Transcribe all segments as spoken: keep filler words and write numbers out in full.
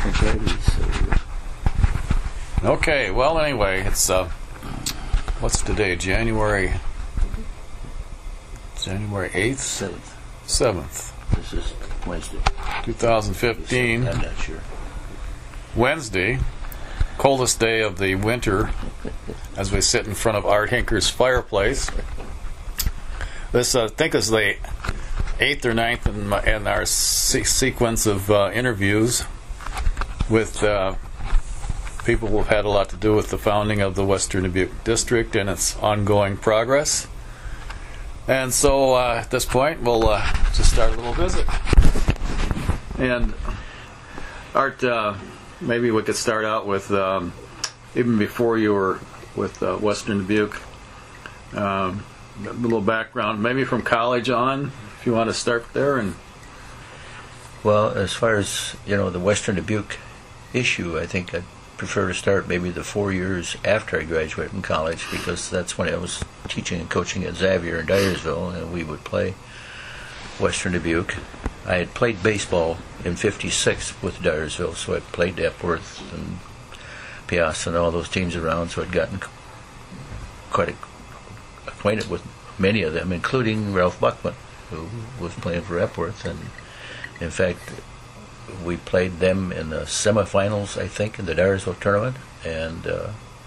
Okay, well, anyway, it's, uh, what's today, January, January eighth? seventh. seventh. This is Wednesday. twenty fifteen. I'm not sure. Wednesday, coldest day of the winter, as we sit in front of Art Hinker's fireplace. This, uh, I think, is the eighth or ninth in, my, in our se- sequence of uh, interviews with uh, people who have had a lot to do with the founding of the Western Dubuque District and its ongoing progress. And so uh, at this point, we'll uh, just start a little visit. And Art, uh, maybe we could start out with, um, even before you were with uh, Western Dubuque, um, a little background, maybe from college on, if you want to start there. And well, as far as, you know, the Western Dubuque issue, I think I'd prefer to start maybe the four years after I graduated from college, because that's when I was teaching and coaching at Xavier in Dyersville, and we would play Western Dubuque. I had played baseball in fifty-six with Dyersville, so I played Epworth and Piazza and all those teams around, so I'd gotten quite a, acquainted with many of them, including Ralph Buckman, who was playing for Epworth. And in fact, we played them in the semifinals, I think, in the Dyersville tournament, and uh,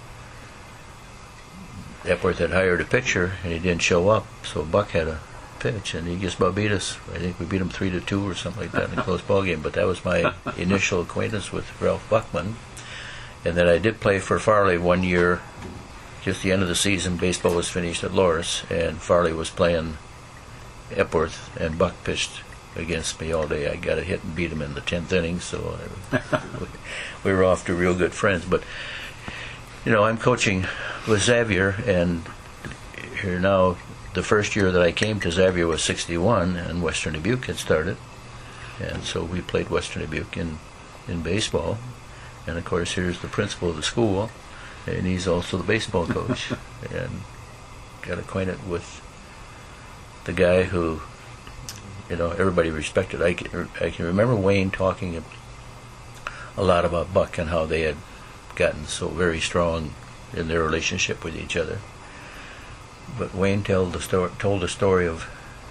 Epworth had hired a pitcher, and he didn't show up, so Buck had a pitch, and he just about beat us. I think we beat him three to two or something like that in a close ball game. But that was my initial acquaintance with Ralph Buckman. And then I did play for Farley one year, just the end of the season. Baseball was finished at Loris, and Farley was playing Epworth, and Buck pitched against me all day. I got a hit and beat him in the tenth inning, so I, we were off to real good friends. But, you know, I'm coaching with Xavier, and here now, the first year that I came to Xavier was sixty-one, and Western Dubuque had started. And so we played Western Dubuque in, in baseball. And, of course, here's the principal of the school, and he's also the baseball coach. And got acquainted with the guy who, you know, everybody respected. I can, I can remember Wayne talking a lot about Buck and how they had gotten so very strong in their relationship with each other. But Wayne told the story, told the story of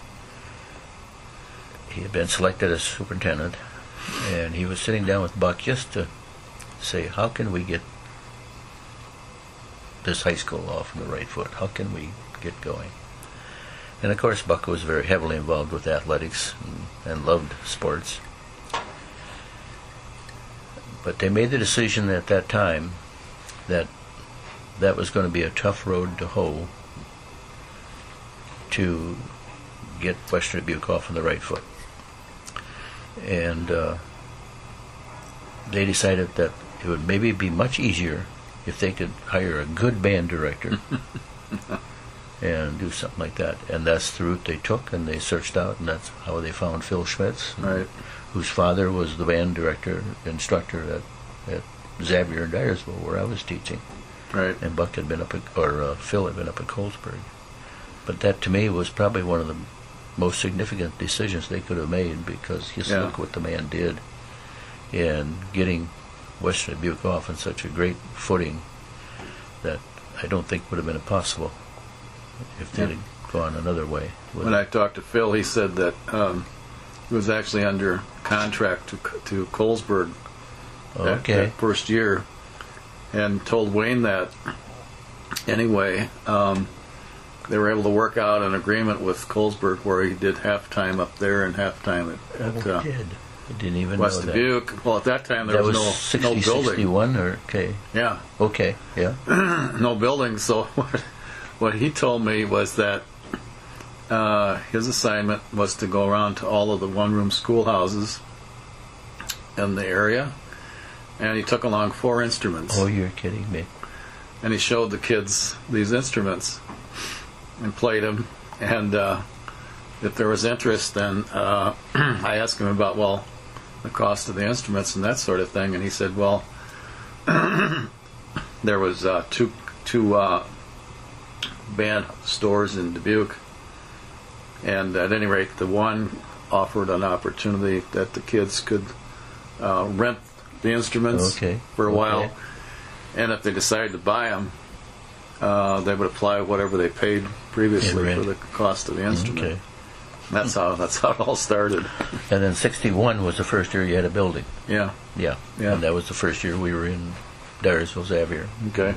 he had been selected as superintendent, and he was sitting down with Buck just to say, how can we get this high school off on the right foot? How can we get going? And of course, Buck was very heavily involved with athletics and, and loved sports. But they made the decision at that time that that was going to be a tough road to hoe to get Western Dubuque off on the right foot. And uh, they decided that it would maybe be much easier if they could hire a good band director and do something like that. And that's the route they took, and they searched out, and that's how they found Phil Schmitz, right, whose father was the band director, instructor at, at Xavier in Dyersville, where I was teaching. Right. And Buck had been up at, or uh, Phil had been up at Colesburg. But that, to me, was probably one of the most significant decisions they could have made, because just yeah. look what the man did in getting Western Dubuque off on such a great footing that I don't think would have been possible if they'd yeah. have gone another way. When I talked to Phil, he said that um, he was actually under contract to to Colesburg that, okay. that first year, and told Wayne that anyway. Um, they were able to work out an agreement with Colesburg where he did halftime up there and halftime at, at oh, uh, did. I didn't even West know Dubuque. that. Well, at that time there that was, was no sixty, no building. sixty-one, or okay. Yeah. Okay. Yeah. No building. So what, what he told me was that uh, his assignment was to go around to all of the one-room schoolhouses in the area, and he took along four instruments. Oh, you're kidding me. And he showed the kids these instruments and played them. And uh, if there was interest, then uh, I asked him about, well, the cost of the instruments and that sort of thing. And he said, well, there was uh, two two uh, band stores in Dubuque, and at any rate, the one offered an opportunity that the kids could uh, rent the instruments Okay. for a Okay. while, and if they decided to buy them, uh, they would apply whatever they paid previously Yeah, right. for the cost of the instrument. Okay. That's how that's how it all started. And then sixty-one was the first year you had a building. Yeah. Yeah. Yeah. And that was the first year we were in Dyersville, Xavier. Okay.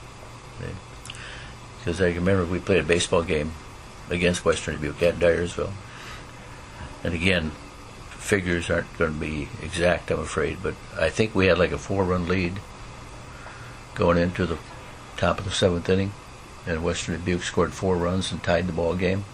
Because I remember we played a baseball game against Western Dubuque at Dyersville. And again, figures aren't going to be exact, I'm afraid, but I think we had like a four-run lead going into the top of the seventh inning, and Western Dubuque scored four runs and tied the ball game.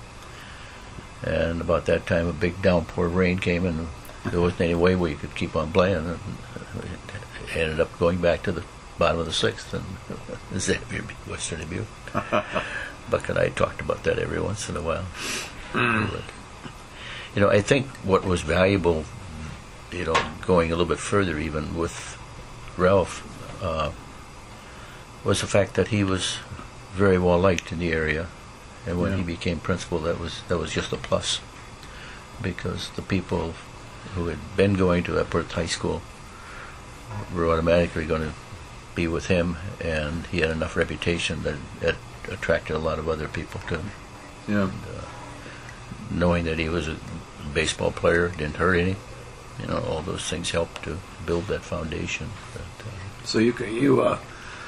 And about that time, a big downpour of rain came, and there wasn't any way we could keep on playing. And it ended up going back to the bottom of the sixth, and Xavier beat Western Dubuque. Buck and I talked about that every once in a while. Mm. But, you know, I think what was valuable, you know, going a little bit further even with Ralph, uh, was the fact that he was very well liked in the area, and when Yeah. he became principal, that was that was just a plus, because the people who had been going to Epworth High School were automatically going to be with him, and he had enough reputation that it attracted a lot of other people to him. Yeah. Knowing that he was a baseball player didn't hurt any. You know, all those things helped to build that foundation. But, uh, So you c- you uh,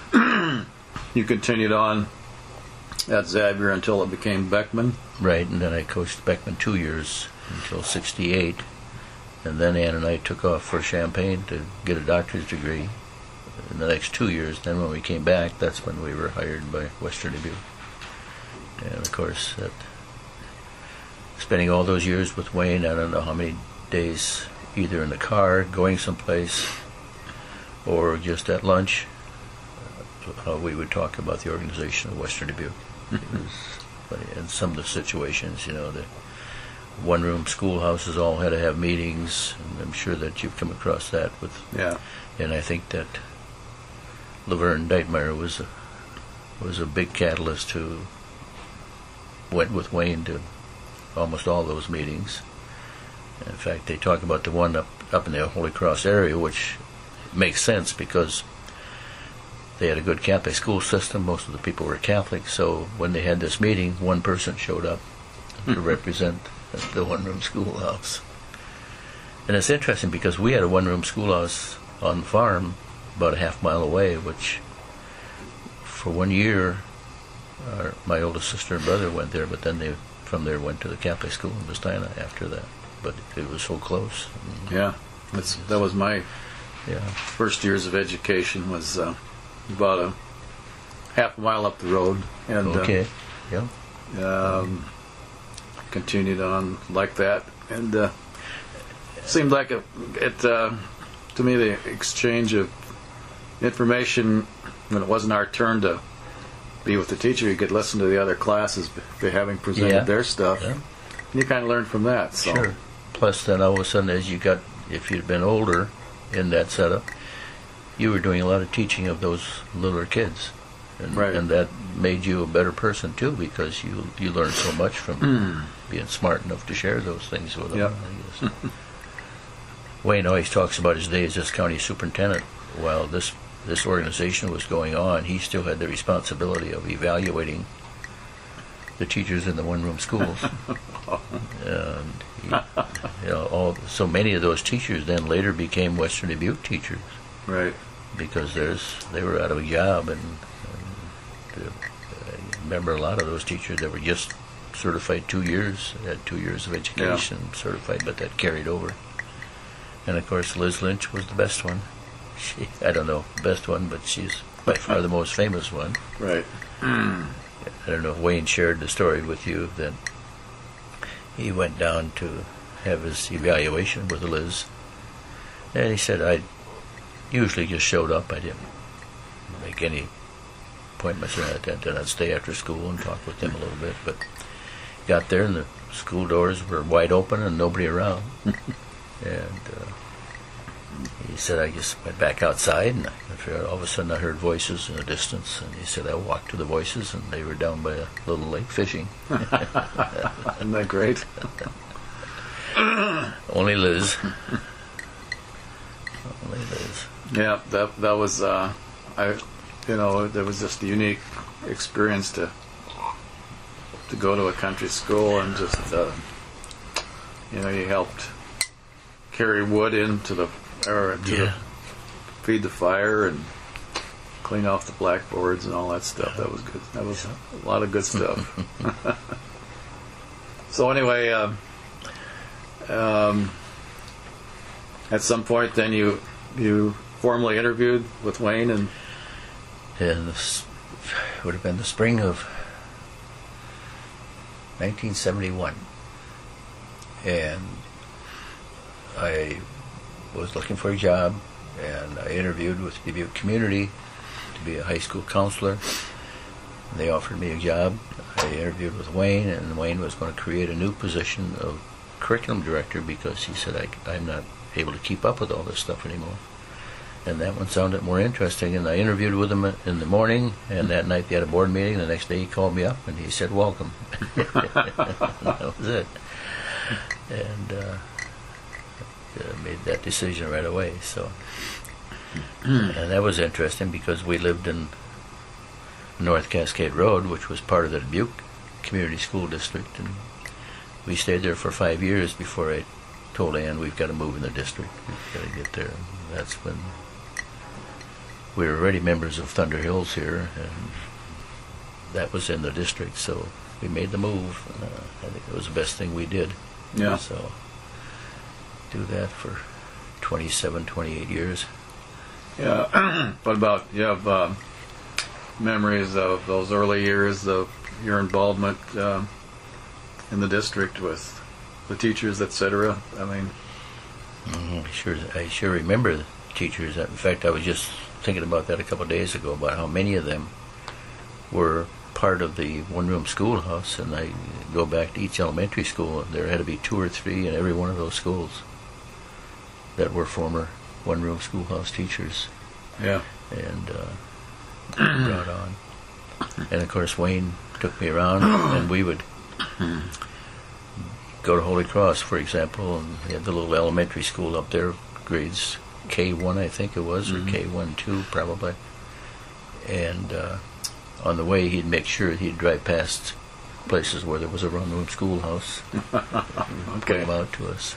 you continued on at Xavier until it became Beckman. right, and then I coached Beckman two years until sixty-eight, and then Ann and I took off for Champaign to get a doctor's degree. In the next two years, then when we came back, that's when we were hired by Western Dubuque. And of course, that spending all those years with Wayne, I don't know how many days either in the car going someplace or just at lunch, uh, we would talk about the organization of Western Dubuque. It was funny. And some of the situations, you know, the one-room schoolhouses all had to have meetings, and I'm sure that you've come across that with. Yeah. And I think that Laverne Deitmeyer was a, was a big catalyst who went with Wayne to almost all those meetings. In fact, they talk about the one up, up in the Holy Cross area, which makes sense because they had a good Catholic school system. Most of the people were Catholic, so when they had this meeting, one person showed up to represent the one-room schoolhouse. And it's interesting because we had a one-room schoolhouse on the farm about a half mile away, which for one year our, my oldest sister and brother went there, but then they from there went to the Catholic school in Vestina after that. But it was so close. Yeah. That's that was my Yeah. first years of education was uh, about a half a mile up the road, and Okay. Yeah. uh, um, continued on like that, and uh, seemed like it. it uh, to me, the exchange of information when it wasn't our turn to be with the teacher, you could listen to the other classes be having presented Yeah. their stuff. Yeah. And you kind of learn from that. So. Sure. Plus, then all of a sudden, as you got, if you'd been older in that setup, you were doing a lot of teaching of those littler kids, and, Right. and that made you a better person too, because you you learned so much from being smart enough to share those things with them. Yep. I guess. Wayne always talks about his days as county superintendent. While this this organization was going on, he still had the responsibility of evaluating the teachers in the one-room schools. And he, you know, all so many of those teachers then later became Western Dubuque teachers Right. because there's they were out of a job, and, and uh, I remember a lot of those teachers that were just certified two years, had two years of education certified, but that carried over. And of course, Liz Lynch was the best one. She, I don't know the best one, but she's by far the most famous one. Right. I don't know if Wayne shared the story with you that he went down to have his evaluation with Liz, and he said, I usually just showed up. I didn't make any appointments or anything. I'd stay after school and talk with them a little bit, but got there and the school doors were wide open and nobody around. And uh, he said, I just went back outside, and I, all of a sudden I heard voices in the distance, and he said I walked to the voices, and they were down by a little lake fishing. Isn't that great? Only Liz. Only Liz. Yeah, that that was, uh, I, you know, that was just a unique experience to to go to a country school and just, uh, you know, you helped carry wood into the, or to Yeah. the, feed the fire and clean off the blackboards and all that stuff. That was good. That was a lot of good stuff. So anyway, uh, um, at some point, then you you formally interviewed with Wayne, and And this would have been the spring of nineteen seventy-one. And I was looking for a job, and I interviewed with Dubuque Community to be a high school counselor. They offered me a job. I interviewed with Wayne, and Wayne was going to create a new position of curriculum director because he said, I, I'm not able to keep up with all this stuff anymore. And that one sounded more interesting, and I interviewed with him in the morning, and that night they had a board meeting. The next day he called me up, and he said, welcome. That was it. And uh, I made that decision right away. So, and that was interesting because we lived in North Cascade Road, which was part of the Dubuque Community School District, and we stayed there for five years before I told Ann we've got to move in the district. We've got to get there. And that's when we were already members of Thunder Hills here, and that was in the district, so we made the move. Uh, I think it was the best thing we did. yeah, So do that for twenty-seven, twenty-eight years. yeah. What about you have uh, memories of those early years of your involvement uh, in the district with the teachers, et cetera? I mean, Mm-hmm. I sure, I sure remember the teachers. In fact, I was just thinking about that a couple of days ago about how many of them were part of the one-room schoolhouse, and I go back to each elementary school, and there had to be two or three in every one of those schools that were former one-room schoolhouse teachers, yeah, and uh, brought on. And of course, Wayne took me around, and we would go to Holy Cross, for example, and he had the little elementary school up there, grades K one, I think it was, Mhm. or K one, two, probably. And uh, on the way, he'd make sure he'd drive past places where there was a one-room schoolhouse. Point okay, them out to us.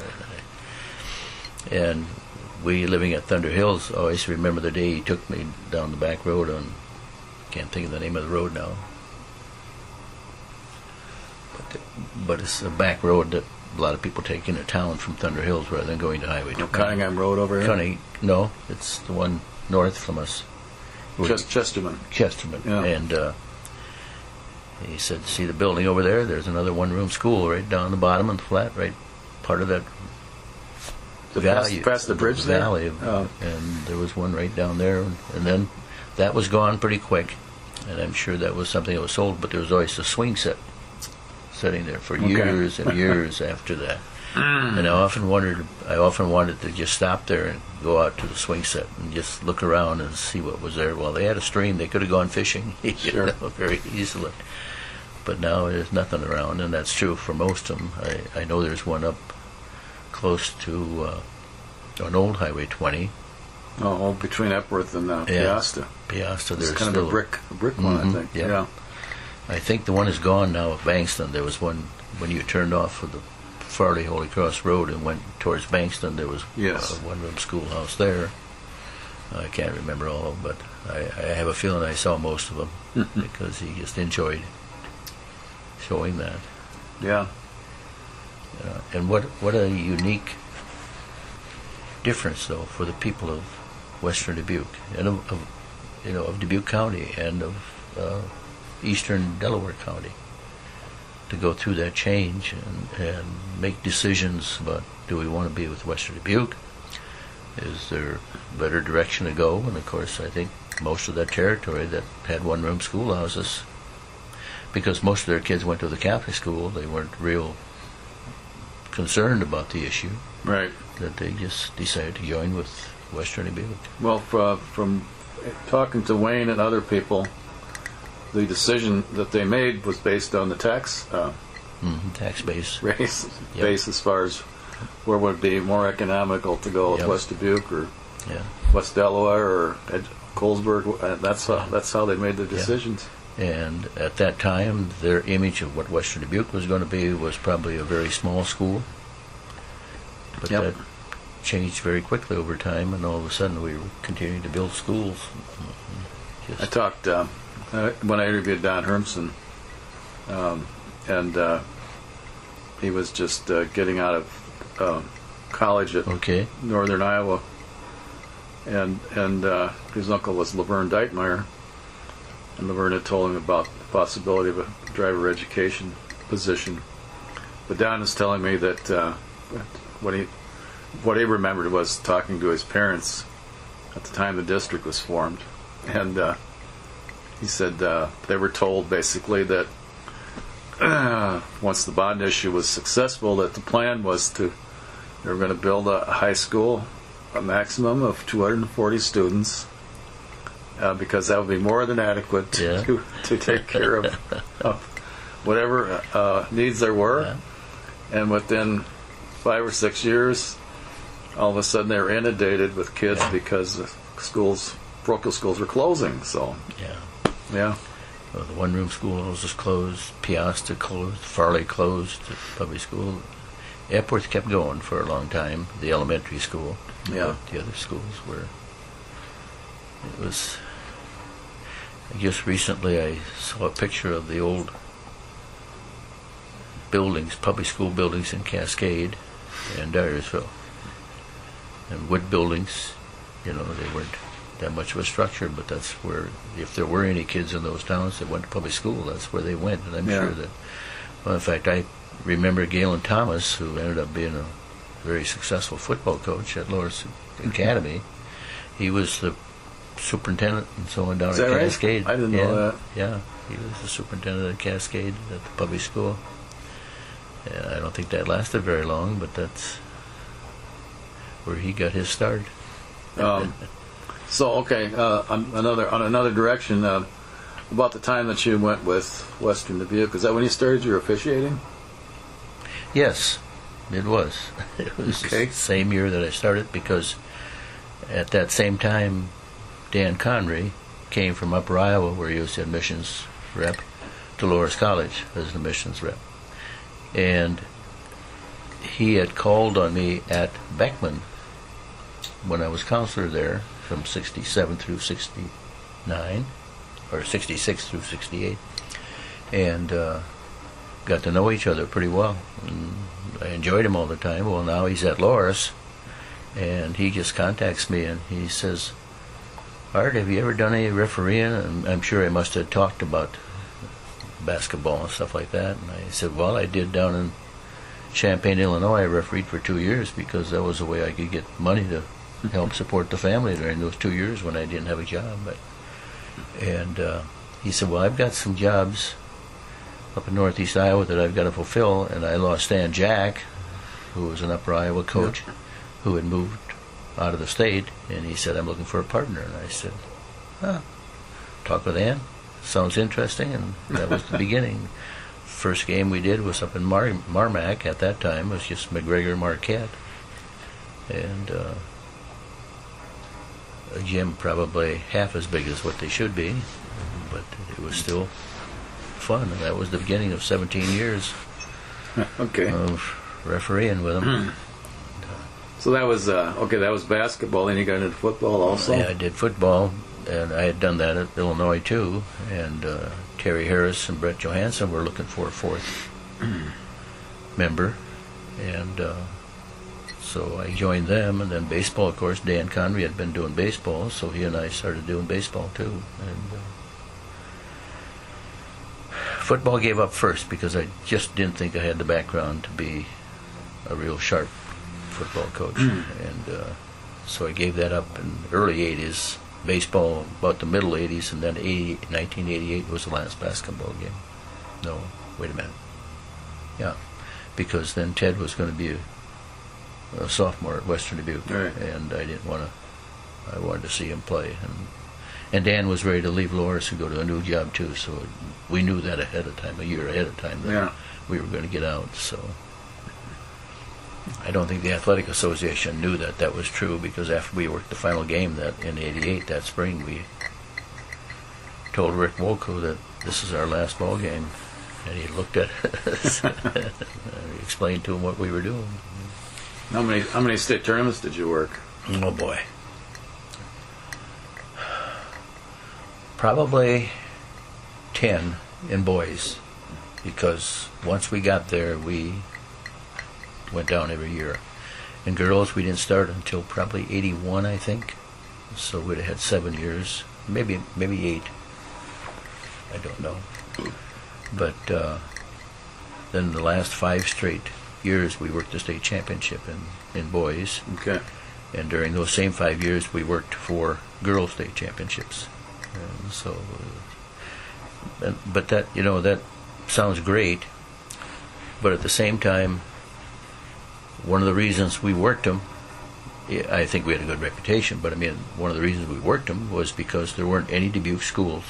And we, living at Thunder Hills, always remember the day he took me down the back road on, can't think of the name of the road now, but, but it's a back road that a lot of people take into town from Thunder Hills rather than going to Highway no, twenty. Cunningham Road over here, Cunning, no, it's the one north from us. just Chesterman. Chesterman. Yeah. And uh, he said, see the building over there? There's another one-room school right down the bottom of the flat, right part of that The valley. past, past the bridge there? valley. Of, Oh. And there was one right down there. And, and then that was gone pretty quick. And I'm sure that was something that was sold, but there was always a swing set sitting there for Okay. years and years after that. And I often wondered, I often wanted to just stop there and go out to the swing set and just look around and see what was there. Well, they had a stream; they could have gone fishing, you Sure. know, very easily. But now there's nothing around, and that's true for most of them. I, I know there's one up close to uh, on Old Highway twenty, Oh, oh, between Epworth and uh, Yeah. Piasta. Piasta. It's There's kind of still a brick, a brick one, Mhm, I think. yeah. Yeah. I think the one is gone now at Bankston. There was one when you turned off of the Farley Holy Cross Road and went towards Bankston. There was Yes. a one-room schoolhouse there. I can't remember all of them, but I, I have a feeling I saw most of them because he just enjoyed showing that. Yeah. Uh, and what what a unique difference, though, for the people of Western Dubuque and of, of you know of Dubuque County and of uh, Eastern Delaware County to go through that change and, and make decisions about, do we want to be with Western Dubuque? Is there a better direction to go? And of course, I think most of that territory that had one-room schoolhouses, because most of their kids went to the Catholic school, they weren't real concerned about the issue, Right. that they just decided to join with Western Dubuque. Well, uh, from talking to Wayne and other people, the decision that they made was based on the tax uh, Mm-hmm. Tax base. raise Yep. base as far as where would be more economical to go with Yep. West Dubuque or Yeah. West Delaware or Ed- Colesburg. Uh, That's how, that's how they made the decisions. And at that time, their image of what Western Dubuque was going to be was probably a very small school. But Yep. that changed very quickly over time, and all of a sudden we were continuing to build schools. Just, I talked uh, uh, when I interviewed Don Hermson, um, and uh, he was just uh, getting out of uh, college at okay. Northern Iowa, and and uh, his uncle was Laverne Deitmeyer, and Laverne had told him about the possibility of a driver education position. But Don is telling me that uh, what he what he remembered was talking to his parents at the time the district was formed, and uh, he said uh, they were told basically that uh, once the bond issue was successful, that the plan was to they were going to build a high school, a maximum of two hundred forty students, uh, because that would be more than adequate Yeah. to, to take care of, of whatever uh, needs there were. Yeah. And within five or six years, all of a sudden they were inundated with kids Yeah. because the schools, parochial schools, were closing. So, Yeah. yeah. Well, the one-room schools was closed, Piasta closed, Farley closed, the public school. Epworth kept going for a long time, the elementary school. Yeah. But the other schools were... It was... Just recently I saw a picture of the old buildings, public school buildings in Cascade and Dyersville. And wood buildings, you know, they weren't that much of a structure, but that's where, if there were any kids in those towns that went to public school, that's where they went. And I'm Yeah. sure that, well, in fact, I remember Galen Thomas, who ended up being a very successful football coach at Loris Academy. He was the superintendent and so on down Is at that right? Cascade. I didn't yeah, know that. Yeah, he was the superintendent at Cascade at the public school. And I don't think that lasted very long, but that's where he got his start. Um, so okay, uh, on another on another direction. Uh, about the time that you went with Western Dubuque, is that when you started your officiating? Yes, it was. It was Okay. the same year that I started, because at that same time, Dan Conry came from Upper Iowa, where he was the admissions rep, to Loris College as an admissions rep. And he had called on me at Beckman when I was counselor there from sixty-seven through sixty-nine, or sixty-six through sixty-eight, and uh, got to know each other pretty well. And I enjoyed him all the time. Well, now he's at Loris, and he just contacts me and he says, Art, have you ever done any refereeing? And I'm sure I must have talked about basketball and stuff like that. And I said, well, I did down in Champaign, Illinois. I refereed for two years because that was the way I could get money to help support the family during those two years when I didn't have a job. But, and uh, he said, well, I've got some jobs up in northeast Iowa that I've got to fulfill. And I lost Stan Jack, who was an Upper Iowa coach, yeah. who had moved out of the state. And he said, I'm looking for a partner. And I said, huh, talk with Ann. Sounds interesting, and that was the beginning. First game we did was up in Mar- Marmac at that time. It was just McGregor Marquette. And uh, a gym probably half as big as what they should be, but it was still fun. And that was the beginning of seventeen years Okay. of refereeing with them. So that was uh, okay. That was basketball. Then you got into football also. Yeah, I did football, and I had done that at Illinois too. And uh, Terry Harris and Brett Johansson were looking for a fourth member, and uh, so I joined them. And then baseball, of course, Dan Conry had been doing baseball, so he and I started doing baseball too. And uh, football gave up first because I just didn't think I had the background to be a real sharp football coach, and uh, so I gave that up in the early eighties. Baseball about the middle eighties, and then eighty, nineteen eighty-eight was the last basketball game. No, wait a minute. Yeah, because then Ted was going to be a, a sophomore at Western Dubuque, right. and I didn't want to. I wanted to see him play, and and Dan was ready to leave Loris and go to a new job too. So we knew that ahead of time, a year ahead of time, that yeah. we were going to get out. So. I don't think the Athletic Association knew that that was true, because after we worked the final game that in eighty-eight, that spring, we told Rick Wolko that this is our last ball game. And he looked at us and explained to him what we were doing. How many how many state tournaments did you work? Oh boy. Probably ten in boys, because once we got there, we went down every year. In girls, we didn't start until probably eighty-one, I think. So we'd have had seven years, maybe maybe eight. I don't know. But uh, then the last five straight years, we worked the state championship in, in boys. Okay. And during those same five years, we worked for girls' state championships. And so, uh, and, but that, you know, that sounds great. But at the same time, one of the reasons we worked them, I think we had a good reputation, but I mean, one of the reasons we worked them was because there weren't any Dubuque schools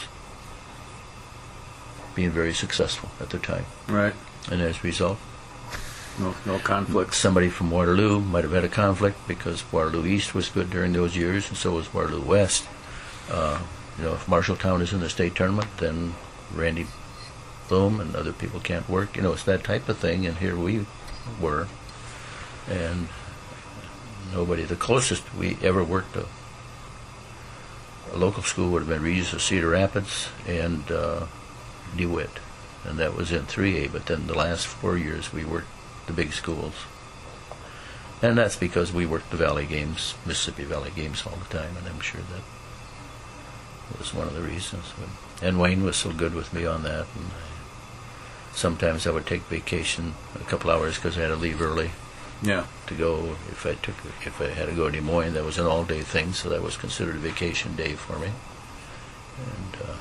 being very successful at the time. Right. And as a result, No no conflicts. somebody from Waterloo might have had a conflict, because Waterloo East was good during those years, and so was Waterloo West. Uh, you know, if Marshalltown is in the state tournament, then Randy Bloom and other people can't work. You know, it's that type of thing, and here we were. And nobody, the closest we ever worked a, a local school would have been Regis of Cedar Rapids and uh, DeWitt, and that was in three A. But then the last four years we worked the big schools, and that's because we worked the Valley games, Mississippi Valley games all the time, and I'm sure that was one of the reasons. And Wayne was so good with me on that, and I, sometimes I would take vacation a couple hours because I had to leave early Yeah. to go. If I took, if I had to go to Des Moines, that was an all-day thing, so that was considered a vacation day for me. And uh,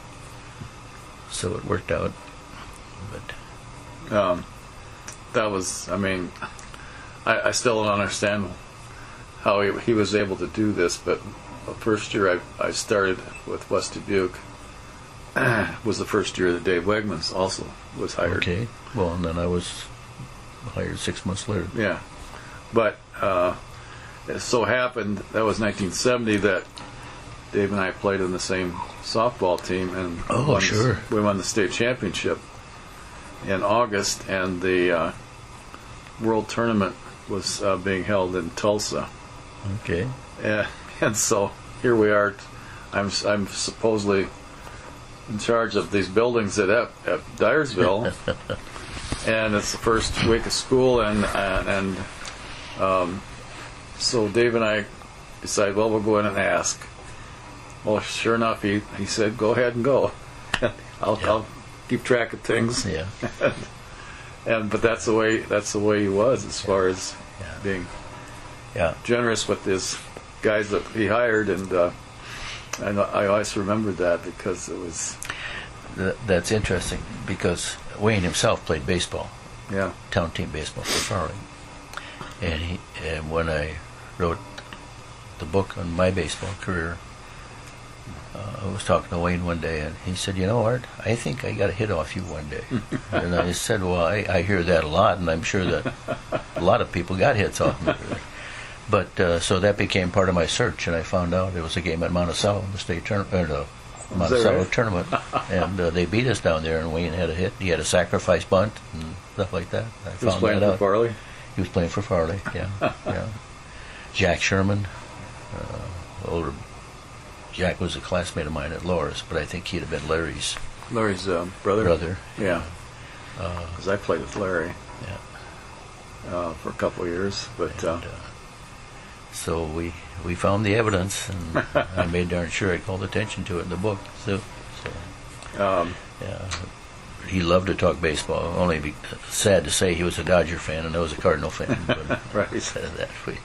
so it worked out. But Um, that was, I mean, I, I still don't understand how he, he was able to do this, but the first year I, I started with West Dubuque was the first year that Dave Wegmans also was hired. okay, well, and then I was hired six months later. Yeah. But uh, it so happened, that was nineteen seventy, that Dave and I played in the same softball team, and Oh, won sure. the, we won the state championship in August, and the uh, world tournament was uh, being held in Tulsa. Okay. And, and so here we are. I'm I'm supposedly in charge of these buildings at at, at Dyersville, and it's the first week of school, and and, and um, so Dave and I decided, well, we'll go in and ask. Well, sure enough, he he said, go ahead and go. I'll Yeah. I'll keep track of things. Yeah. And but that's the way that's the way he was as far as Yeah. being Yeah. generous with his guys that he hired, and uh, I know, I always remembered that because it was Th- that's interesting, because Wayne himself played baseball, yeah town team baseball for Farley. And he, and when I wrote the book on my baseball career, uh, I was talking to Wayne one day, and he said, "You know, Art, I think I got a hit off you one day." And I said, "Well, I, I hear that a lot, and I'm sure that a lot of people got hits off me." But uh, so that became part of my search, and I found out it was a game at Monticello, the state tournament, uh, the Monticello right? tournament, and uh, they beat us down there. And Wayne had a hit. He had a sacrifice bunt and stuff like that. I he was found playing that for out. Farley. He was playing for Farley. Yeah, yeah. Jack Sherman, uh, older. Jack was a classmate of mine at Loris, but I think he'd have been Larry's Larry's uh, brother. brother. Yeah, Uh, because I played with Larry yeah. uh, for a couple of years, but uh, And, uh, so we we found the evidence, and I made darn sure I called attention to it in the book. So, so um, yeah, he loved to talk baseball. Only be, sad to say he was a Dodger fan and I was a Cardinal fan. But Right. instead of that, we,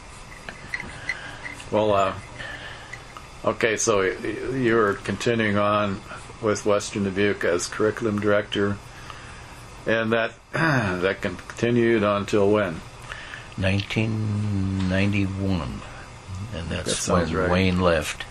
well, uh, okay, so y- you were continuing on with Western Dubuque as curriculum director, and that that continued until when? nineteen ninety-one, and that's That sounds when right. Wayne left,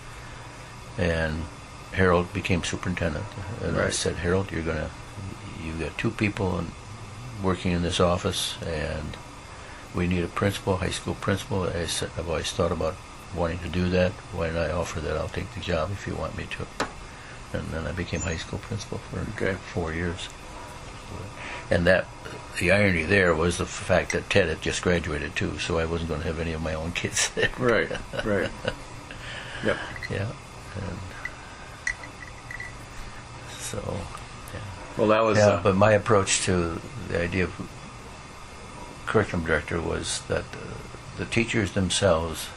and Harold became superintendent. And I Right. said, Harold, you're gonna, you've got two people in, working in this office, and we need a principal, high school principal. I said, I've always thought about wanting to do that. Why don't I offer that? I'll take the job if you want me to. And then I became high school principal for Okay. four years. And that, the irony there was the fact that Ted had just graduated too, so I wasn't going to have any of my own kids there. Right, right. Yep. Yeah. And so, yeah. Well, that was. Yeah, uh, but my approach to the idea of curriculum director was that uh, the teachers themselves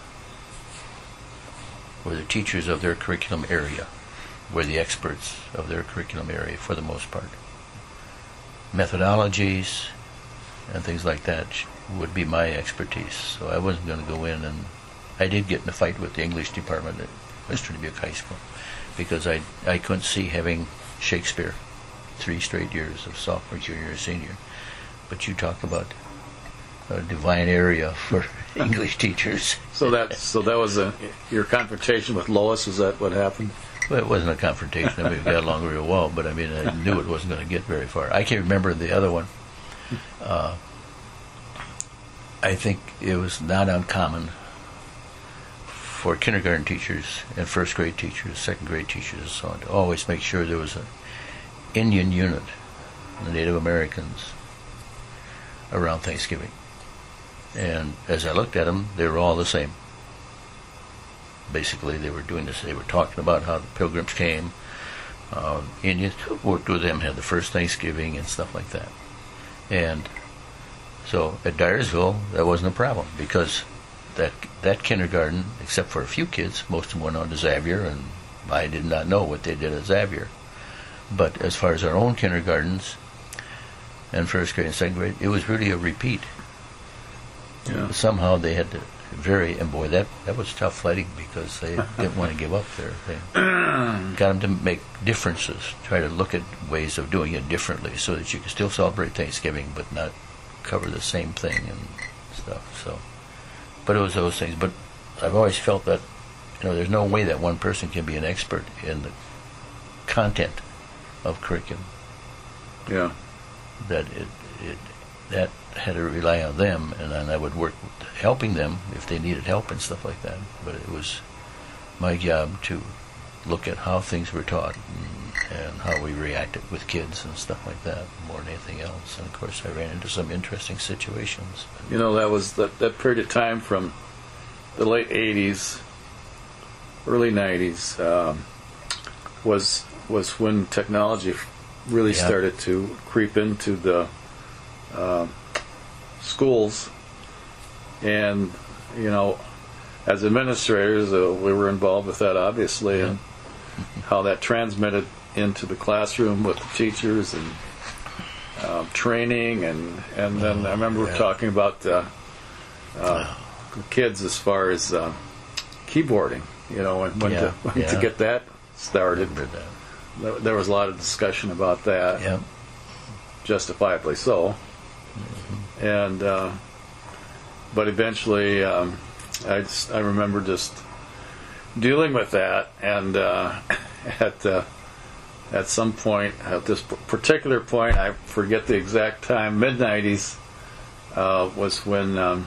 were the teachers of their curriculum area, were the experts of their curriculum area for the most part. Methodologies and things like that sh- would be my expertise. So I wasn't going to go in, and I did get in a fight with the English department at Western Dubuque High School because I I couldn't see having Shakespeare three straight years of sophomore, junior, senior. But you talk about a divine area for English teachers. so that so that was a, your confrontation with Lois. Was that what happened? Well, it wasn't a confrontation. I mean, we got along real well, but I mean, I knew it wasn't going to get very far. I can't remember the other one. Uh, I think it was not uncommon for kindergarten teachers and first grade teachers, second grade teachers, and so on, to always make sure there was an Indian unit, the Native Americans, around Thanksgiving. And as I looked at them, they were all the same. Basically, they were doing this. They were talking about how the Pilgrims came. Uh, Indians worked with them, had the first Thanksgiving and stuff like that. And so at Dyersville, that wasn't a problem because that that kindergarten, except for a few kids, most of them went on to Xavier, and I did not know what they did at Xavier. But as far as our own kindergartens and first grade and second grade, it was really a repeat. Yeah. Somehow they had to very, and boy, that, that was tough fighting because they didn't want to give up there. They got them to make differences, try to look at ways of doing it differently so that you can still celebrate Thanksgiving but not cover the same thing and stuff. So, but it was those things. But I've always felt that, you know, there's no way that one person can be an expert in the content of curriculum. Yeah. That it, it that had to rely on them, and then I would work with helping them if they needed help and stuff like that. But it was my job to look at how things were taught and, and how we reacted with kids and stuff like that more than anything else. And of course, I ran into some interesting situations. You know, that was that, that period of time from the late eighties, early nineties, um, was was when technology really Yeah. started to creep into the uh, schools. And, you know, as administrators, uh, we were involved with that, obviously, Yeah. and how that transmitted into the classroom with the teachers and um, training. And, and then I remember Yeah. talking about uh, uh, the kids as far as uh, keyboarding, you know, and when, Yeah, to, when yeah. to get that started. Remember that. There there was a lot of discussion about that, Yeah. justifiably so. And uh, but eventually, um, I just, I remember just dealing with that, and uh, at uh, at some point, at this particular point, I forget the exact time, mid nineties, uh, was when um,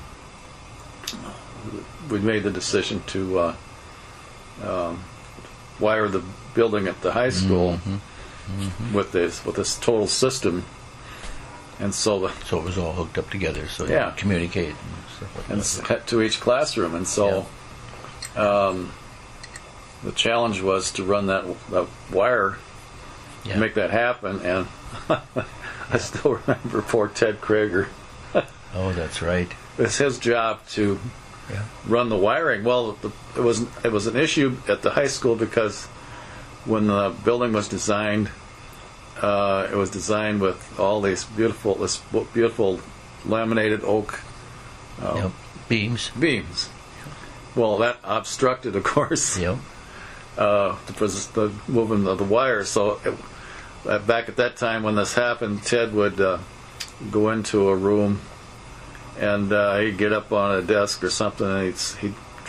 we made the decision to uh, um, wire the building at the high school Mhm. Mhm. with this with this total system, and so the So it was all hooked up together, so you Yeah. could communicate and stuff like and that. s- to each classroom, and so um, the challenge was to run that, that wire, Yeah. to make that happen. And I still remember poor Ted Krager. Oh, that's right. It's his job to Yeah. run the wiring. Well, the, it was it was an issue at the high school because when the building was designed, uh, it was designed with all these beautiful this beautiful laminated oak uh, Yep. Beams. beams. Well, that obstructed, of course, Yep. uh, the, pres- the movement of the wire. So it, uh, back at that time when this happened, Ted would uh, go into a room and uh, he'd get up on a desk or something, and he'd, he'd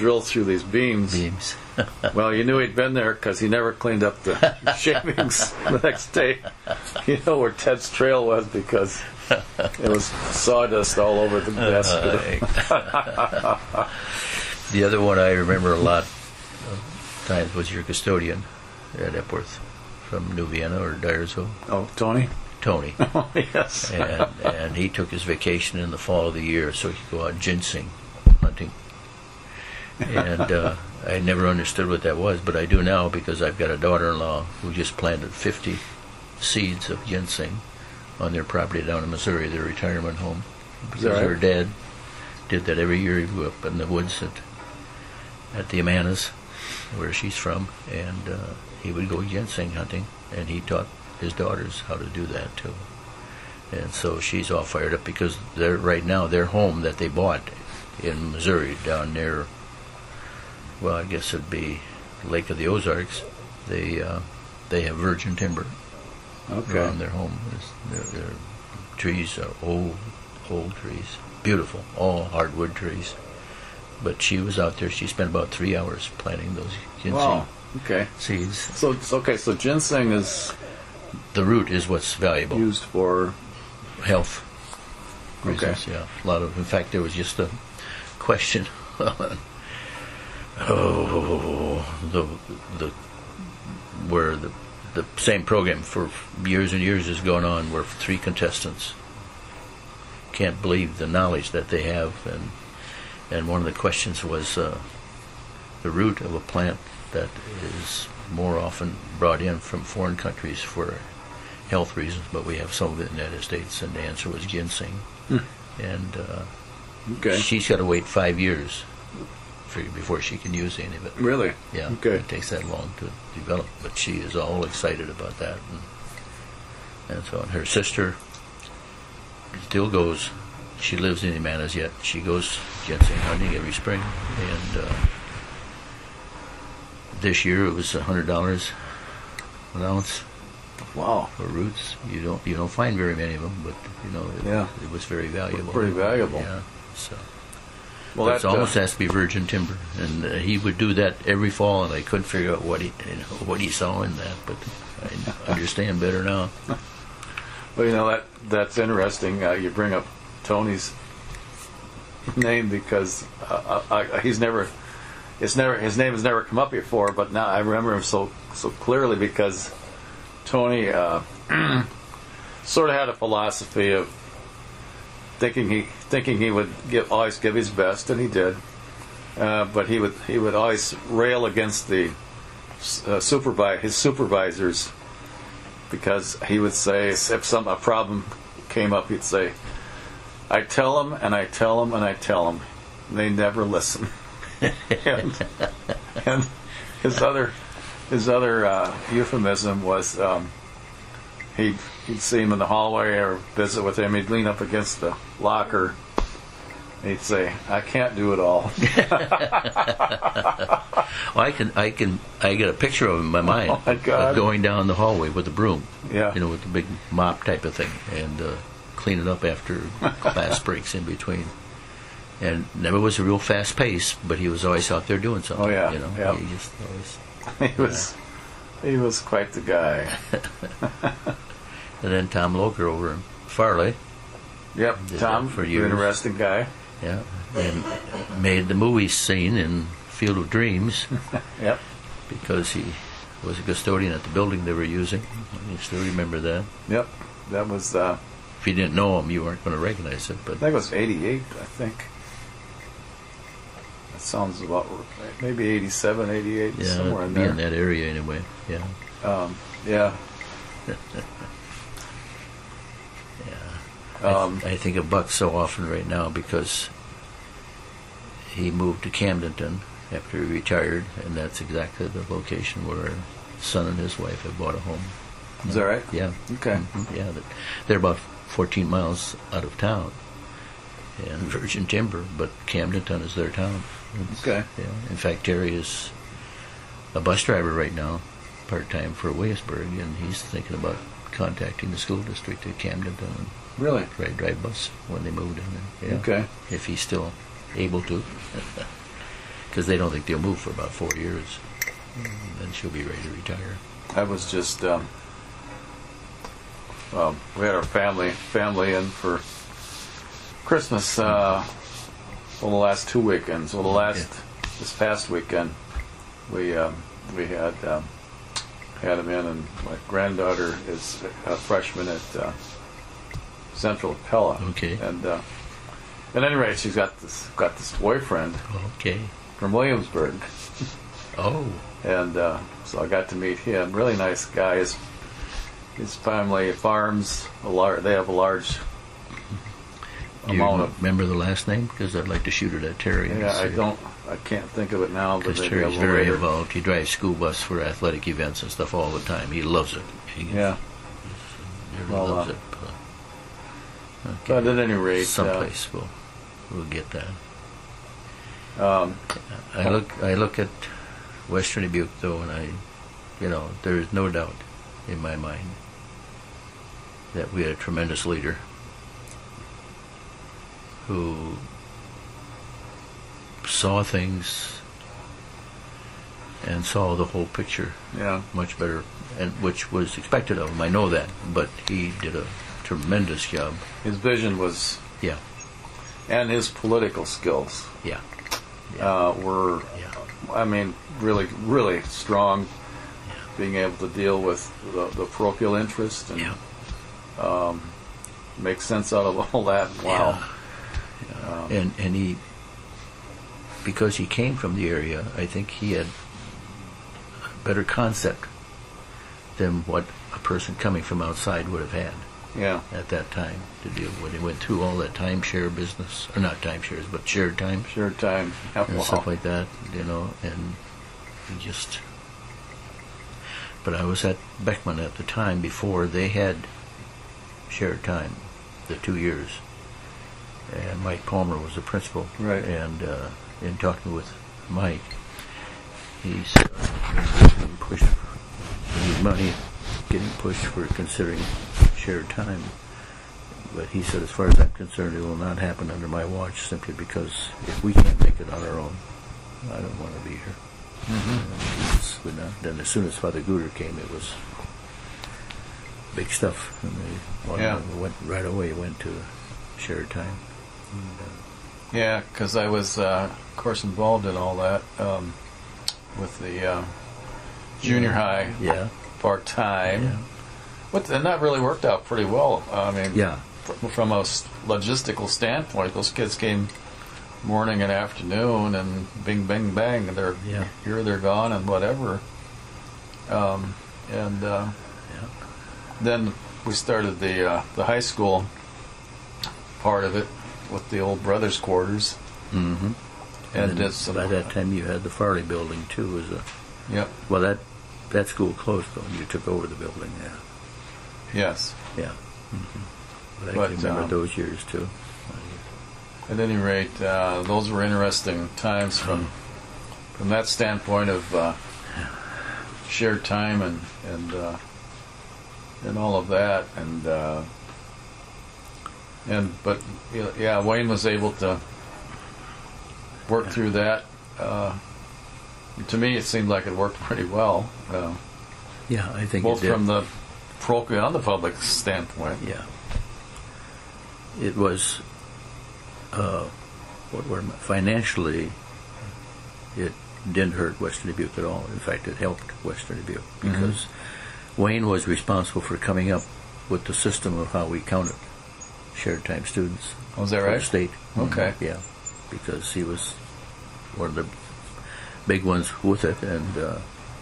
drill through these beams. Beams. Well, you knew he'd been there because he never cleaned up the shavings the next day. You know where Ted's trail was because it was sawdust all over the desk. Uh, the other one I remember a lot of times was your custodian at Epworth from New Vienna or Dyersville. Oh, Tony? Tony. Oh, yes. and, and he took his vacation in the fall of the year so he could go out ginseng hunting. And uh, I never understood what that was, but I do now because I've got a daughter-in-law who just planted fifty seeds of ginseng on their property down in Missouri, their retirement home. Because right? her dad did that every year. He grew up in the woods at at the Amanas, where she's from, and uh, he would go ginseng hunting, and he taught his daughters how to do that too. And so she's all fired up because they're right now their home that they bought in Missouri down near, well, I guess it'd be Lake of the Ozarks. They uh, they have virgin timber Okay. around their home. Their, their trees are old, old trees, beautiful, all hardwood trees. But she was out there. She spent about three hours planting those ginseng Wow. Okay. seeds. So it's okay. So ginseng is The root is what's valuable. used for Health Okay. reasons, yeah. A lot of. In fact, there was just a question on oh the the where the the same program for years and years has gone on, where three contestants can't believe the knowledge that they have, and and one of the questions was uh, the root of a plant that is more often brought in from foreign countries for health reasons, but we have some of it in the United States, and the answer was ginseng. Hmm. And uh, okay. she's got to wait five years for, before she can use any of it. Really? Yeah, Okay. it takes that long to develop, but she is all excited about that. And, and so on. Her sister still goes, she lives in Amanas yet, she goes ginseng hunting every spring, and uh, this year it was one hundred dollars an ounce Wow. for roots. You don't you don't find very many of them, but you know it, Yeah. it was very valuable. Pretty valuable. Yeah. So Well, but it that, almost uh, has to be virgin timber, and uh, he would do that every fall, and I couldn't figure out what he you know, what he saw in that, but I understand better now. Well, you know that that's interesting. Uh, you bring up Tony's name because uh, I, I, he's never, it's never his name has never come up before. But now I remember him so so clearly because Tony uh, sort of had a philosophy of thinking he thinking he would give, always give his best, and he did. Uh, but he would he would always rail against the uh, supervi- his supervisors. Because he would say, if some a problem came up, he'd say, "I tell them, and I tell them, and I tell them, they never listen." and, and his other his other uh, euphemism was um, he'd he'd see him in the hallway or visit with him. He'd lean up against the locker. And he'd say, "I can't do it all." Well, I can, I can, I get a picture of him in my mind Oh, my God. of going down the hallway with a broom, Yeah. you know, with the big mop type of thing, and uh, cleaning up after class breaks in between. And never was a real fast pace, but he was always out there doing something. Oh, yeah, you know, yeah. he just always. he was he was quite the guy. And then Tom Loker over in Farley, Yep, Did Tom, that for years. interesting guy. yeah, and made the movie scene in Field of Dreams. Yep. Because he was a custodian at the building they were using. You still remember that? Yep, that was. Uh, If you didn't know him, you weren't going to recognize it. I But think it was eighty-eight. I think that sounds about maybe eighty-seven, eighty-eight, yeah, somewhere in be there. in that area anyway. Yeah, Um, yeah. I, Um, th- I think of Buck so often right now because he moved to Camdenton after he retired, and that's exactly the location where his son and his wife have bought a home. Is that right? Yeah. Okay. Mhm, yeah, that- they're about fourteen miles out of town, and virgin timber, but Camdenton is their town. It's- Okay. Yeah. In fact, Terry is a bus driver right now, part time for Williamsburg, and he's thinking about contacting the school district at Camdenton and Really? ride drive bus when they moved in there. Yeah. Okay. If he's still able to. because they don't think they'll move for about four years. And then she'll be ready to retire. I was just, um, um, we had our family family in for Christmas uh, well, the last two weekends. Well, the last, Yeah. this past weekend, we um, we had um, had them in, and my granddaughter is a freshman at uh, Central Pella. Okay. And uh, at any rate, she's got this got this boyfriend Okay. from Williamsburg. Oh. And uh, so I got to meet him. Really nice guy. His, his family farms. A lar- They have a large Do you amount of. remember the last name? Because I'd like to shoot it at Terry. and Yeah, I see. don't. I can't think of it now. But Because maybe I Terry's will very later. involved. He drives school bus for athletic events and stuff all the time. He loves it. He Yeah. really Well, loves uh, it. But, But at any rate, someplace we'll we'll get that. Uh, um, I look I look at Western Dubuque though, and I, you know, there is no doubt in my mind that we had a tremendous leader who saw things and saw the whole picture yeah. much better, and which was expected of him. I know that, but he did a tremendous job. His vision was, Yeah, and his political skills yeah, uh, were, yeah. I mean, really, really strong. Being able to deal with the, the parochial interest and Yeah. um, make sense out of all that. Wow. Yeah. Um, And and he, because he came from the area, I think he had a better concept than what a person coming from outside would have had yeah. at that time to deal with. He went through all that timeshare business, or not timeshares, but shared time Sure time. and Wow. stuff like that, you know, and he just. But I was at Beckman at the time before they had shared time, the two years. And Mike Palmer was the principal. Right. And uh, in talking with Mike, he said, uh, getting pushed for we need money, getting pushed for considering shared time. But he said, as far as I'm concerned, it will not happen under my watch, simply because if we can't make it on our own, I don't want to be here. Mm-hmm. It's, not, then as soon as Father Guder came, it was big stuff. And they well, Yeah. went right away. Went to shared time. And, uh, Yeah, because I was, uh, of course, involved in all that um, with the uh, junior high yeah, part time. yeah, But and that really worked out pretty well. I mean, yeah, fr- from a s- logistical standpoint, those kids came morning and afternoon, and bing, bing, bang, and they're Yeah. here, they're gone, and whatever. Um, and uh, yeah. then we started the uh, the high school part of it with the old brothers' quarters, Mm-hmm. and then did some. by that time, you had the Farley building too. As a Yep. well, that that school closed though. And you took over the building. Yeah, Yes. yeah. Mm-hmm. But I But, can remember um, those years too. At any rate, uh, those were interesting times from from that standpoint of uh, shared time and and uh, and all of that, and uh, and but you know, yeah, Wayne was able to work through that. Uh, to me, it seemed like it worked pretty well, uh, Yeah, I think both it did. from the parochial and the public standpoint. Yeah. It was, uh, what were financially, it didn't hurt Western Dubuque at all. In fact, it helped Western Dubuque because Wayne was responsible for coming up with the system of how we counted shared time students. Was that for the right? state. Okay. Yeah, because he was one of the big ones with it, and uh,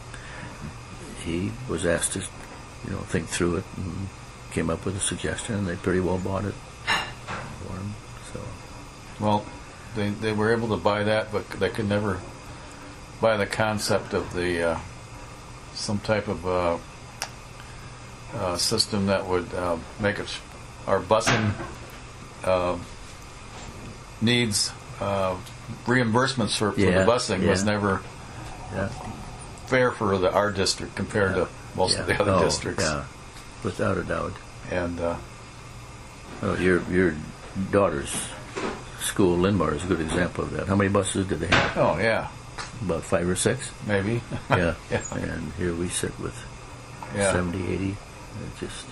he was asked to, you know, think through it and came up with a suggestion, and they pretty well bought it for him. So Well, they they were able to buy that, but they could never buy the concept of the uh, some type of uh, uh, system that would uh, make it our busing uh, needs uh, reimbursements for, for Yeah, the busing was yeah. never yeah, fair for the our district compared Yeah. to most yeah. of the other Oh, districts. Yeah, without a doubt. And uh, Oh, your your daughter's school, Linmar, is a good example of that. How many buses did they have? oh yeah, about five or six. maybe. Yeah. Yeah. And here we sit with Yeah. seventy, eighty. It just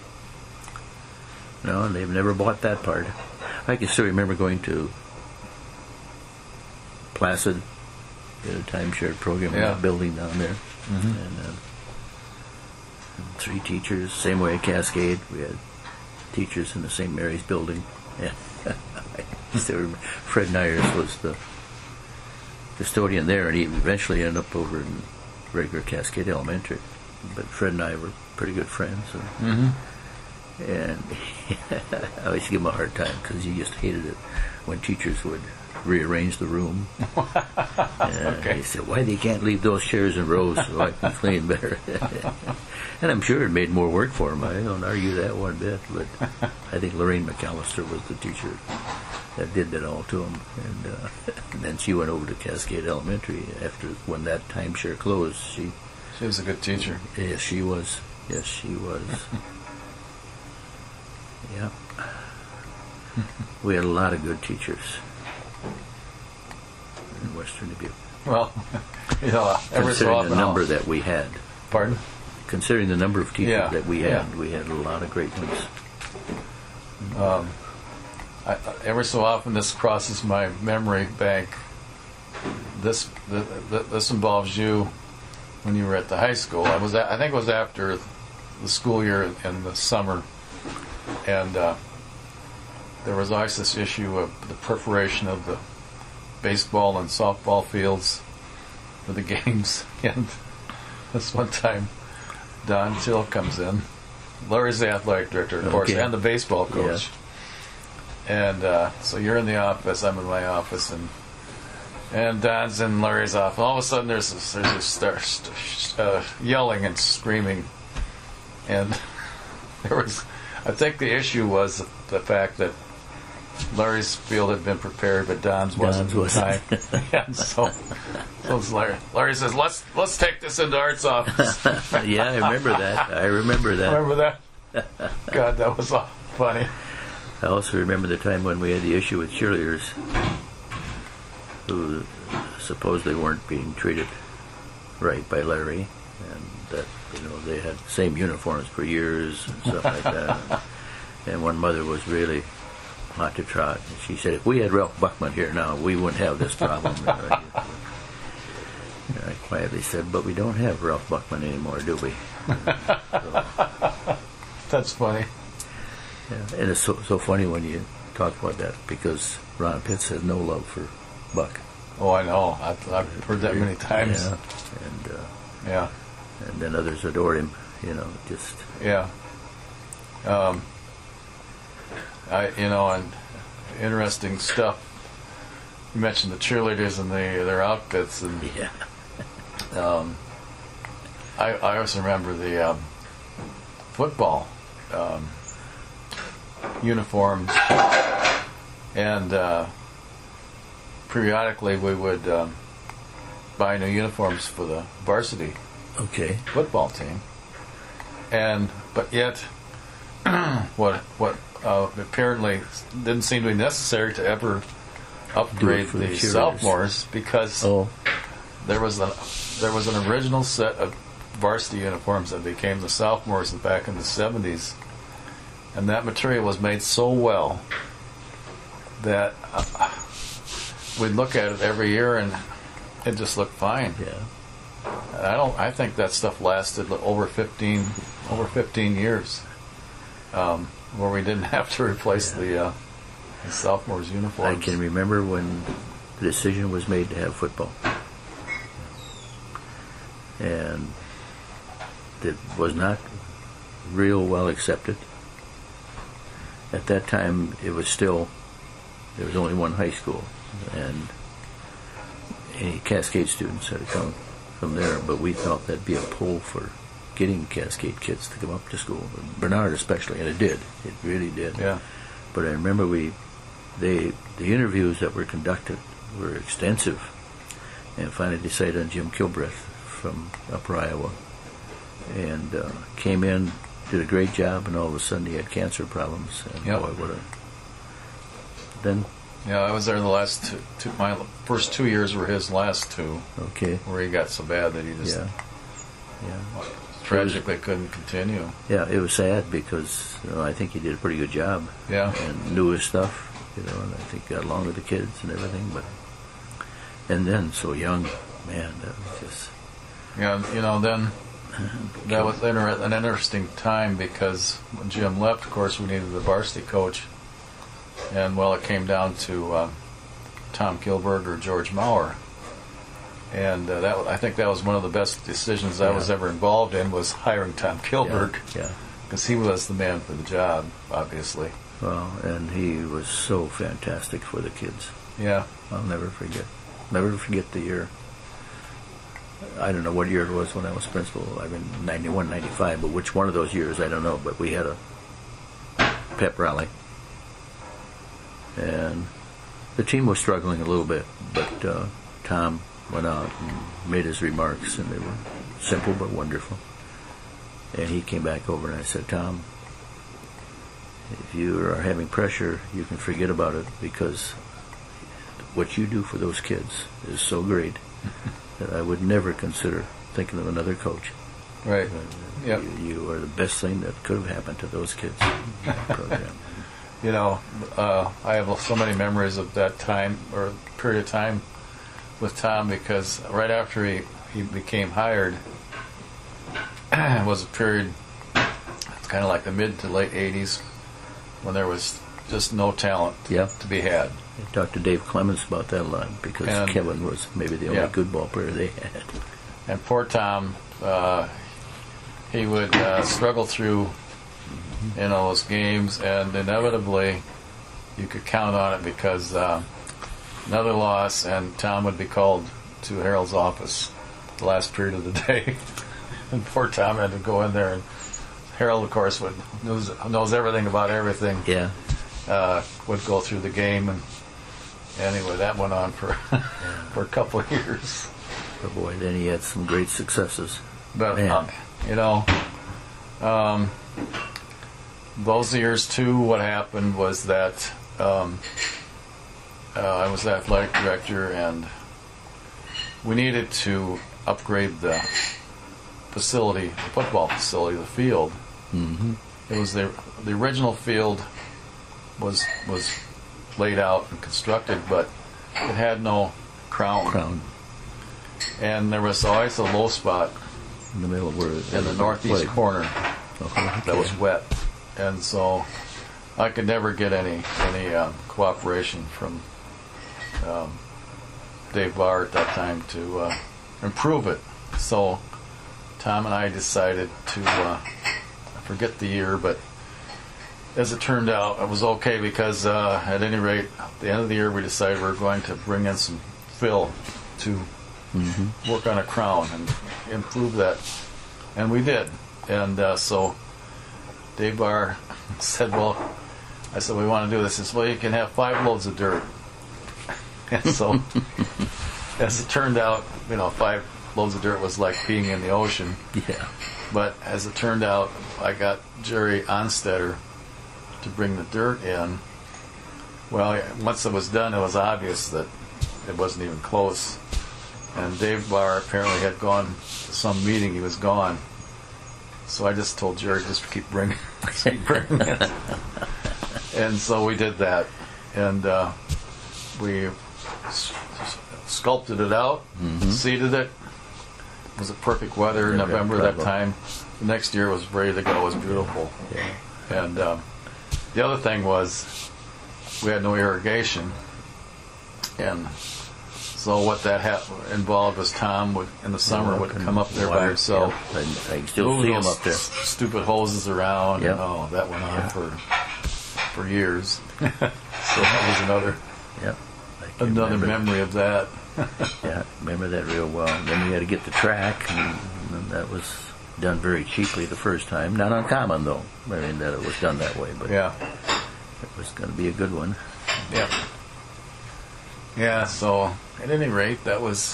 no, and they've never bought that part. I can still remember going to Placid, did a timeshare program in Yeah. that building down there, Mhm. and, uh, and three teachers. Same way at Cascade, we had teachers in the Saint Mary's building. Yeah. I still remember Fred Nyers was the custodian there, and he eventually ended up over in regular Cascade Elementary. But Fred and I were pretty good friends, and, Mhm. and I always give him a hard time because he just hated it when teachers would rearrange the room. And Okay. he said, "Why they can't leave those chairs in rows so I can clean better?" And I'm sure it made more work for him. I don't argue that one bit. But I think Lorraine McAllister was the teacher that did that all to him. And, uh, and then she went over to Cascade Elementary after when that timeshare closed. She, She was a good teacher. yes, she was. Yes, she was. Yeah. We had a lot of good teachers in Western Dubuque. Well, you know, every so Considering often the number I'll- that we had. Pardon? Considering the number of teachers Yeah, that we had, yeah. we had a lot of great ones. Um, I, every so often, this crosses my memory bank. This th- th- this involves you when you were at the high school. I was a- I think it was after the school year in the summer, and uh, there was always this issue of the perforation of the baseball and softball fields for the games. And this one time, Don Till comes in. Larry's the athletic director, of course, Okay. and the baseball coach. And uh, so you're in the office, I'm in my office, and and Don's in Larry's office. All of a sudden, there's this, there's this star, st- uh, yelling and screaming, and there was, I think the issue was the fact that Larry's field had been prepared, but Don's wasn't Don's at the time. Yeah, so, so it's Larry. Larry says, "Let's let's take this into Art's office." Yeah, I remember that. I remember that. Remember that? God, that was all funny. I also remember the time when we had the issue with cheerleaders who supposedly weren't being treated right by Larry, and that, you know, they had the same uniforms for years and stuff like that. And one mother was really hot to trot. And she said, "If we had Ralph Buckman here now, we wouldn't have this problem." And I, and I quietly said, "But we don't have Ralph Buckman anymore, do we?" So, That's funny. yeah. And it's so, so funny when you talk about that, because Ron Pitts has no love for Buck. Oh, I know. I've, I've heard that many times. Yeah. And uh, Yeah, and then others adore him. You know, just yeah. Um, I, you know, and interesting stuff. You mentioned the cheerleaders and the, their outfits, and yeah. um, I, I also remember the um, football um, uniforms, and uh, periodically we would um, buy new uniforms for the varsity Okay. football team, and but yet what what uh, apparently didn't seem to be necessary to ever upgrade for the, the cheerleaders. sophomores, because Oh, there was a there was an original set of varsity uniforms that became the sophomores back in the seventies, and that material was made so well that uh, we'd look at it every year and it just looked fine. yeah. And I don't. I think that stuff lasted over fifteen over fifteen years, um, where we didn't have to replace Yeah. the, uh, the sophomores' I uniforms. can remember when the decision was made to have football, and it was not real well accepted. At that time, it was still, there was only one high school, and any Cascade students had to come from there, but we thought that'd be a pull for getting Cascade kids to come up to school, Bernard especially, and it did. It really did. Yeah. But I remember we, they, the interviews that were conducted were extensive, and finally decided on Jim Kilbreth from Upper Iowa, and uh, came in, did a great job, and all of a sudden he had cancer problems. And Yep. boy, what a! Then Yeah, I was there the last two, two. My first two years were his last two, Okay. where he got so bad that he just Yeah. Yeah. tragically couldn't continue. Yeah, it was sad because you know, I think he did a pretty good job Yeah, and knew his stuff, you know, and I think got along with the kids and everything. But and then so young, man, that was just yeah. You know, then that was inter- an interesting time because when Jim left, of course, we needed the varsity coach, and well, it came down to uh, Tom Kilberg or George Maurer. And uh, that I think that was one of the best decisions I Yeah. was ever involved in, was hiring Tom Kilberg, yeah. because he was the man for the job, obviously. Well, and he was so fantastic for the kids. Yeah, I'll never forget. Never forget the year. I don't know what year it was when I was principal. I mean, ninety-one, ninety-five, but which one of those years, I don't know. But we had a pep rally. And the team was struggling a little bit, but uh, Tom went out and made his remarks, and they were simple but wonderful. And he came back over, and I said, Tom, if you are having pressure, you can forget about it, because what you do for those kids is so great that I would never consider thinking of another coach. right. Uh, Yep. you, you are the best thing that could have happened to those kids in that program. You know, uh, I have so many memories of that time, or period of time with Tom, because right after he, he became hired, it was a period, kind of like the mid to late eighties, when there was just no talent Yeah. to be had. I talked to Dave Clemens about that a lot, because And- Kevin was maybe the only Yeah. good ball player they had. And poor Tom, uh, he would uh, struggle through, you know, those games, and inevitably you could count on it, because uh, another loss and Tom would be called to Harold's office the last period of the day. And poor Tom had to go in there, and Harold, of course, would knows, knows everything about everything, Yeah. uh, would go through the game, and anyway, that went on for for a couple of years. But boy, then he had some great successes. But Man. uh, you know, um, those years too, what happened was that um, uh, I was athletic director, and we needed to upgrade the facility, the football facility, the field. Mm-hmm. It was the the original field was was laid out and constructed, but it had no crown, Crown and there was always a low spot in the middle where in the northeast corner corner that was wet, and so I could never get any any um, cooperation from um, Dave Barr at that time to uh, improve it. So Tom and I decided to uh, I forget the year, but as it turned out, it was okay, because uh, at any rate, at the end of the year, we decided we were going to bring in some fill to Mm-hmm. work on a crown and improve that, and we did. And uh, so Dave Barr said, well, I said, we want to do this. He said, well, you can have five loads of dirt. And so as it turned out, you know, five loads of dirt was like being in the ocean. Yeah. But as it turned out, I got Jerry Onstetter to bring the dirt in. Well, once it was done, it was obvious that it wasn't even close. And Dave Barr apparently had gone to some meeting. He was gone. So I just told Jerry, just keep bringing, just keep bringing it. And so we did that. And uh, we s- sculpted it out, Mm-hmm. seeded it. It was a perfect weather, Yeah, November yeah, that time. The next year was ready to go. It was beautiful. Yeah. And um, the other thing was we had no irrigation. And so what that ha- involved was Tom would, in the summer, would come up there by Water, himself. yeah. I, I can still Move see him those up there. s- stupid hoses around. Yep. And, oh, that went on Yeah. for for years. So that was another Yeah. I can another remember. memory of that. Yeah, remember that real well. Then we had to get the track, and, and that was done very cheaply the first time. Not uncommon, though. I mean, that it was done that way, but Yeah. it was going to be a good one. Yeah. Yeah, so at any rate, that was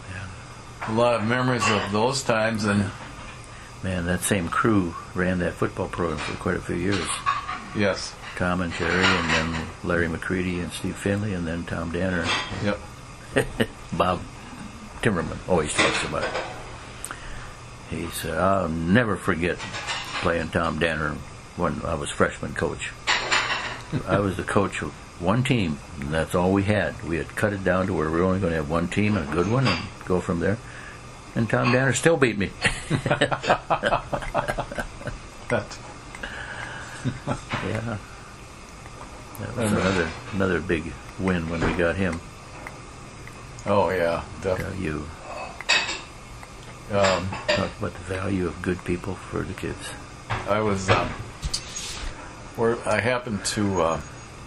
a lot of memories of those times. And Man, that same crew ran that football program for quite a few years. yes, Tom and Terry, and then Larry McCready and Steve Finley, and then Tom Danner. Yep. Bob Timmerman always talks about it. He said, I'll never forget playing Tom Danner when I was freshman coach. I was the coach of one team, and that's all we had. We had cut it down to where we were only going to have one team and a good one and go from there. And Tom Danner still beat me. That. Yeah. That was another another big win when we got him. Oh yeah, Tell definitely. you, Um, talk about the value of good people for the kids. I was, um, where I happened to, uh,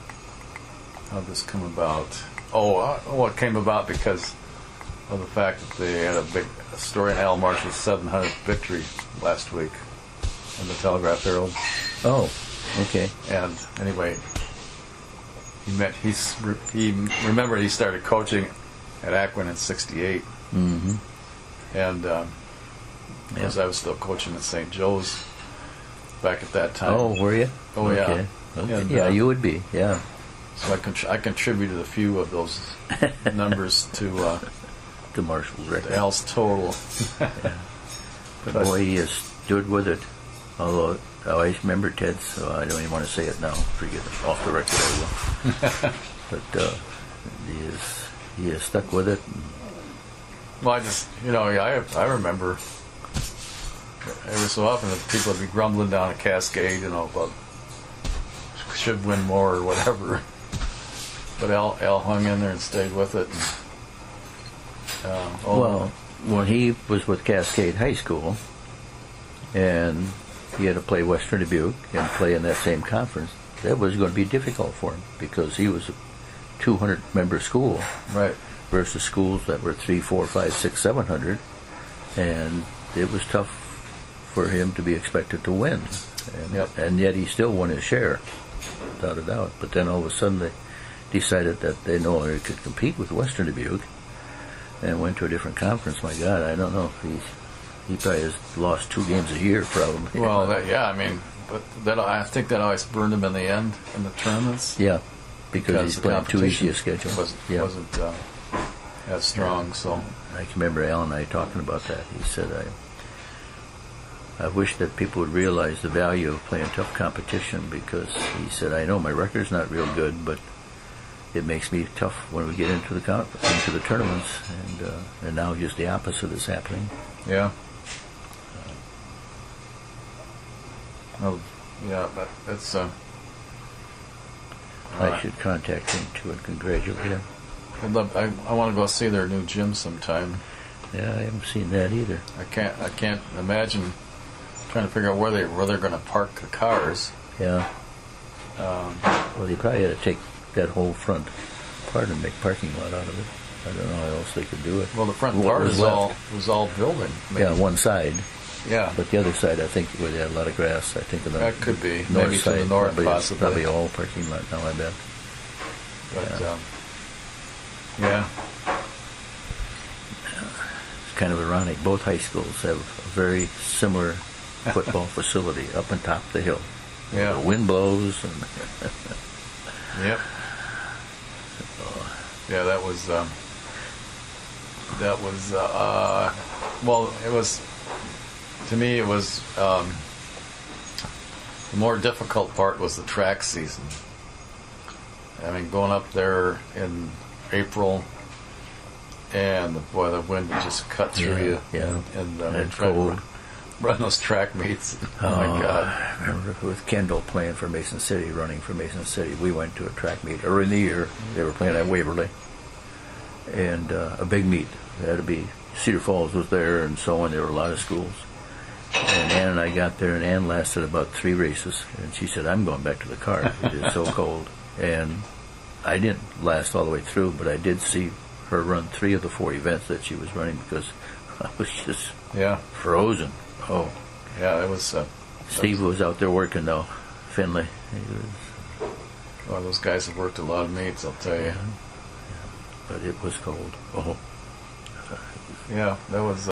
how'd this come about? Oh, uh, well, it came about because of the fact that they had a big story in Al Marshall's seven hundredth victory last week in the Telegraph Herald. Oh, okay. And anyway, he met, he's, he remembered he started coaching at Ackman in sixty-eight. Mm-hmm. And um, because Yeah. I was still coaching at Saint Joe's back at that time. Oh, were you? Oh, yeah. Okay. Okay. And, yeah, uh, you would be. Yeah. So I, contr- I contributed a few of those numbers to, uh, To Marshall's to record. Al's total. But But- boy, he has stood with it. Although I always remember Ted, so I don't even want to say it now. Forget it. Off the record, I will. But uh, he is he has stuck with it. Well, I just, you know, I I remember every so often that people would be grumbling down a Cascade, you know, about should win more or whatever. But Al, Al hung in there and stayed with it. And, uh, oh, Well, when he was with Cascade High School, and he had to play Western Dubuque and play in that same conference, that was going to be difficult for him because he was a two hundred member school right. versus schools that were three, four, five, six, seven hundred, and it was tough for him to be expected to win. And, Yep. and yet he still won his share, without a doubt. But then all of a sudden they decided that they no longer could compete with Western Dubuque and went to a different conference. My God, I don't know. He he probably has lost two games a year, probably. Well, that, yeah, I mean, but that I think that always burned him in the end in the tournaments. yeah, because, he's the playing too easy competition a schedule. Was, yeah. wasn't uh, as strong. So I can remember Al and I talking about that. He said, I I wish that people would realize the value of playing tough competition because he said, I know my record's not real good, but it makes me tough when we get into the con- into the tournaments. And uh, and now just the opposite is happening. yeah. Oh, yeah, but that's. Uh, I uh, should contact him too and congratulate him. I'd love, I, I want to go see their new gym sometime. Yeah, I haven't seen that either. I can't. I can't imagine trying to figure out where they where they're going to park the cars. Yeah. Um, Well, they probably had to take that whole front part and make parking lot out of it. I don't know how else they could do it. well, the front What part was is left? all was all building. maybe. Yeah, one side. Yeah, But the other side, I think, where they had a lot of grass, I think the that could be north maybe to side the north probably, is possibly. probably all parking lot now, I bet. But yeah. um, yeah, It's kind of ironic. Both high schools have a very similar football facility up on top of the hill. yeah, The wind blows, and yep. Yeah, that was um, that was uh, uh, well, it was to me. It was um, the more difficult part was the track season. I mean, going up there in April, and the, boy, the wind would just cut through Yeah, you. yeah. and, um, And trying to cold. run, run those track meets. Oh, my God! I remember with Kendall playing for Mason City, running for Mason City. We went to a track meet early in the year. They were playing at Waverly, and uh, a big meet. It had to be Cedar Falls was there, and so on. There were a lot of schools. And Ann and I got there, and Ann lasted about three races, and she said, "I'm going back to the car. It is so cold." And I didn't last all the way through, but I did see her run three of the four events that she was running because I was just Yeah, frozen. Oh. yeah, it was. Uh, Steve was out there working though. Finley. He was, well, those guys have worked a lot of meets, I'll tell you. but it was cold. Oh. Yeah, that was.